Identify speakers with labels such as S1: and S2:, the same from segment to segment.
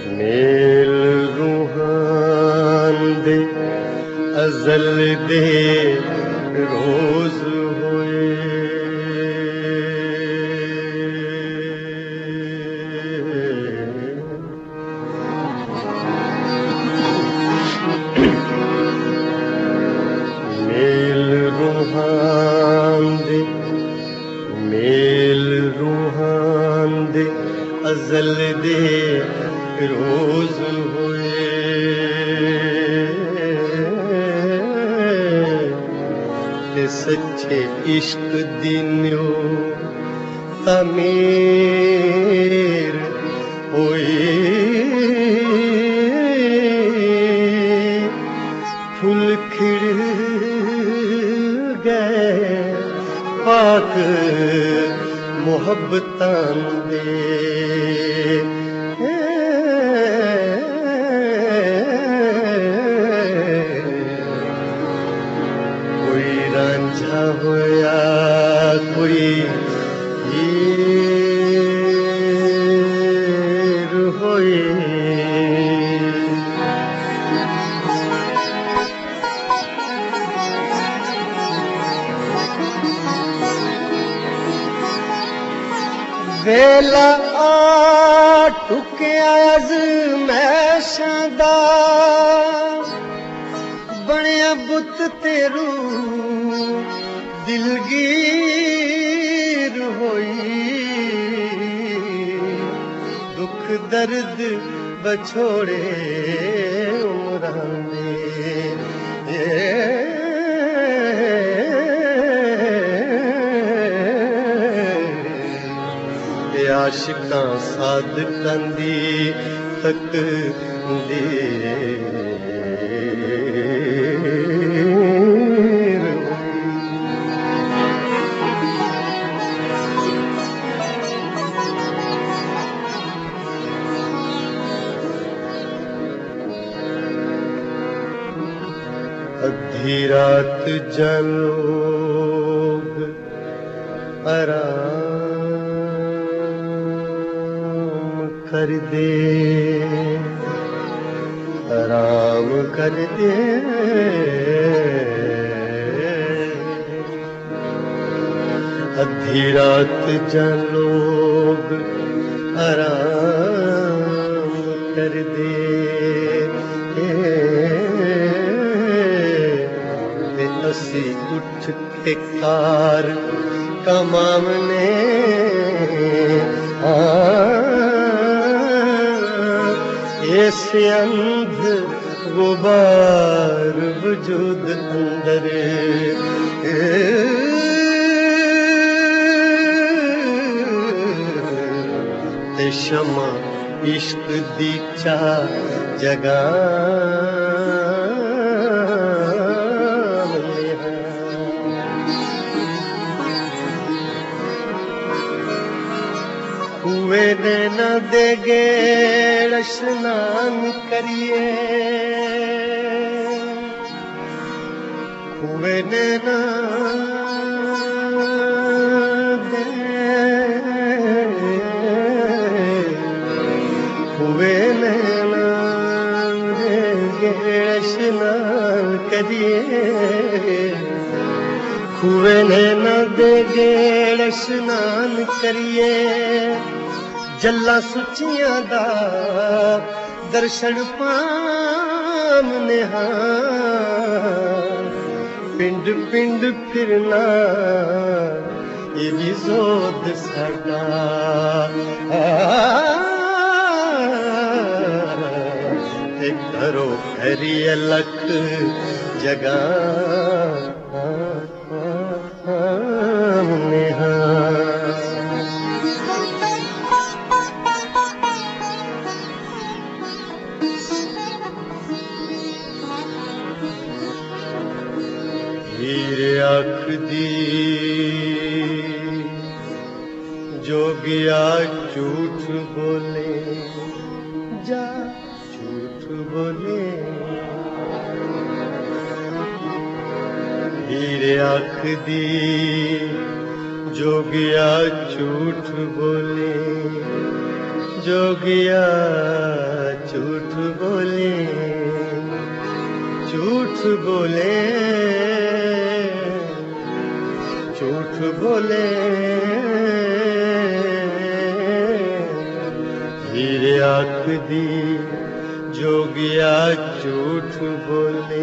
S1: Mail Ruhaan दे अज़ल दे रोज़ होए mail Ruhaan दे अज़ल दे रोज़ होए ते सच्चे इश्क दिन्यो तमीर होए फुल खिड़ गए पाक मोहब्बतां दे कोई रांझा होया कोई हीर होए वेला आ टुकिया अज़मैशां दा बनिया बुत तेरू दिलगीर होई दुख दर्द बछोड़े उमरां दे आशिकां सादकां दी तकदीर अद्धी रात जलोग कर दे आराम कर दे अद्धी रात जन लोग आराम कर दे ते असी उठ के कार कमामने ऐसे अंध गुबार वजूद अंदर ते शमा इश्क दी चा जगा हुए न देगे स्नान करिए हुए न हुए देगे स्नान करिए हुए न देगे स्नान करिए जल्ला सुचियां दा दर्शन पामने पिंड पिंड फिरना ये भी जोद साडा ते करो खरी लख जगा हीरे आख दी जोगिया झूठ बोले जा झूठ बोले हीरे आख दी जोगिया झूठ बोले जोगिया झूठ बोले, झूठ बोले, झूठ बोले, हीरे आखदी जोगिया झूठ बोले।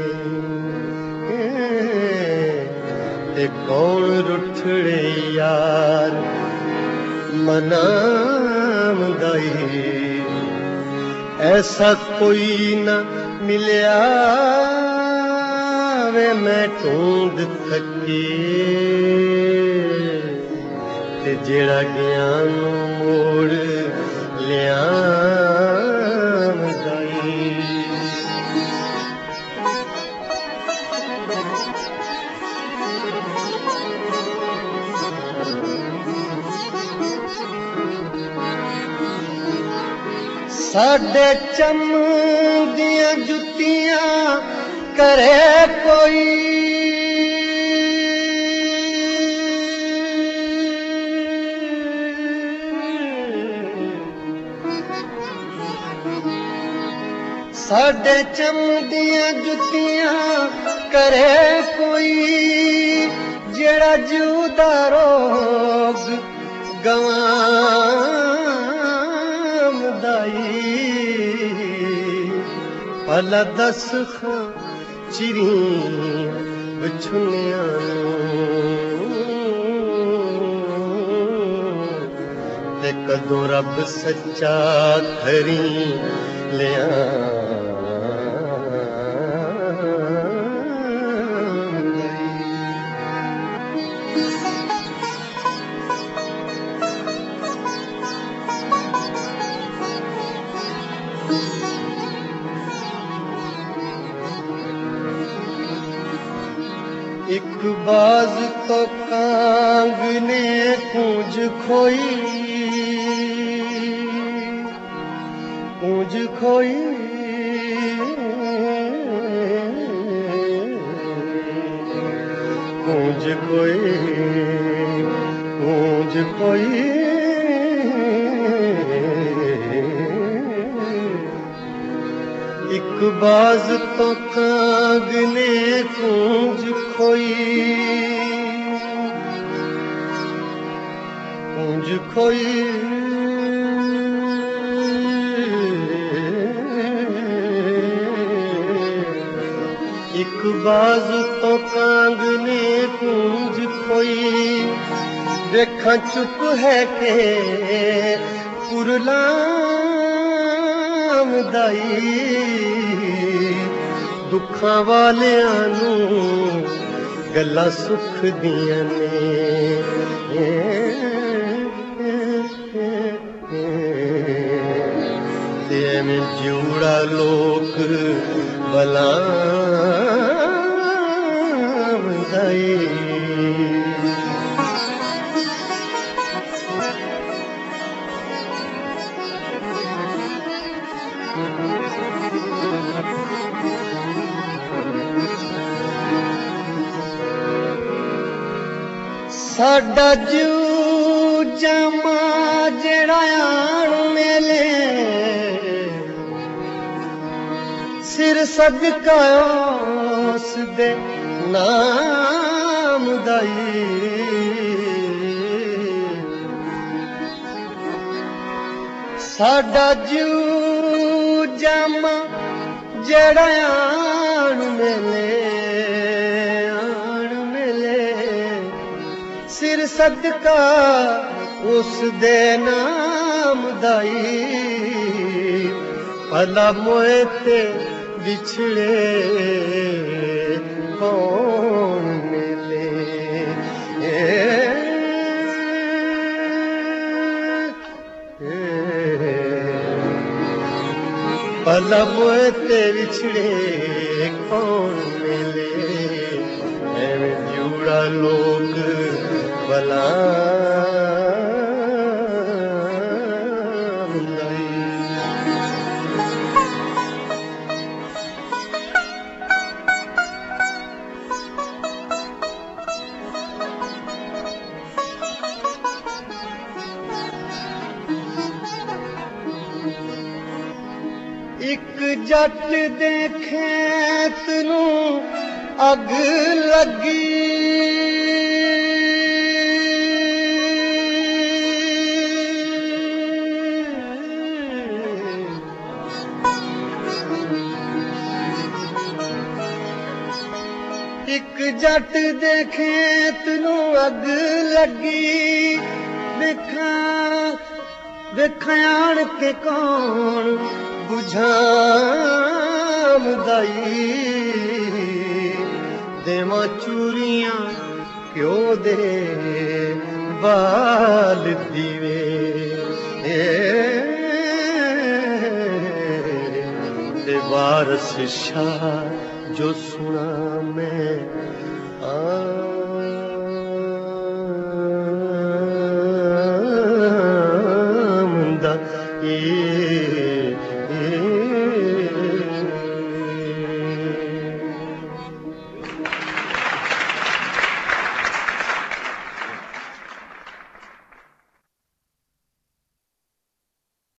S1: ते कौन रुठड़े यार मनामदाई, ऐसा कोई न मिलिया वे मैं ढूंढ थकी, ते जेड़ा ज्ञान मोड़ लिया साडे चम दियां जुत्तियां करे कोई, साडे चम दियां जुत्तियां करे कोई, जेड़ा जूदा रोग गवांदाई। भला दस खां चिरी बिछुनिया ते कदों रब सच्चा खरी लिया। एक बाज तो कांग ने कूंज खोई, कूंज खोई, कूंज खोई, कूंज खोई, एक बाज तो कांग ने कूंज खोई, कूंज खोई, एक बाज तो कांग ने कूंज खोई। देखा चुप है के पुरलामदाई, दुखां वालियां नूं गल्लां सुख दियां ने, ते एवें जिउड़ा लोक बलामदाई। साडा जू जमा जेड़ा आण मेले, सिर सदका उस दे नाम दाई। साडा जू जमा जेड़ा आण मेले, सिर सदका उस दे नाम दाई। भला मोए ते बिछड़े कौन मिले, भला मोए ते बिछड़े कौन मिले, एवें जुड़ा लोग भला ਇੱਕ ਜੱਟ ਦੇ ਖੇਤ ਨੂੰ ਅੱਗ ਲੱਗੀ ਇੱਕ ਜੱਟ ਦੇ ਖੇਤ ਨੂੰ ਅੱਗ ਲੱਗੀ ਵੇਖਾਂ ਕੇ ਕੌਣ बुझामदा देवा चूरियां क्यों दे बाल दीवे दे वारस शाह जो सुना मैं आमदा